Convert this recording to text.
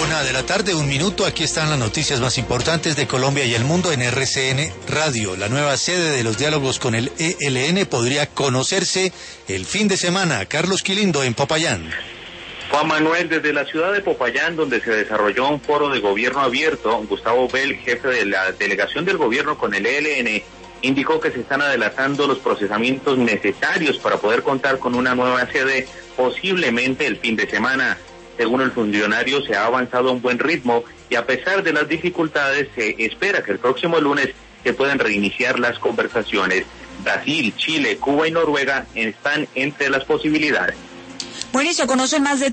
1:00 p.m. Aquí están las noticias más importantes de Colombia y el mundo en RCN Radio. La nueva sede de los diálogos con el ELN podría conocerse el fin de semana. Carlos Quilindo en Popayán. Juan Manuel, desde la ciudad de Popayán, donde se desarrolló un foro de gobierno abierto, Gustavo Bell, jefe de la delegación del gobierno con el ELN, indicó que se están adelantando los procesamientos necesarios para poder contar con una nueva sede posiblemente el fin de semana. Según el funcionario, se ha avanzado a un buen ritmo y a pesar de las dificultades, se espera que el próximo lunes se puedan reiniciar las conversaciones. Brasil, Chile, Cuba y Noruega están entre las posibilidades. Bueno, y se conocen más detalles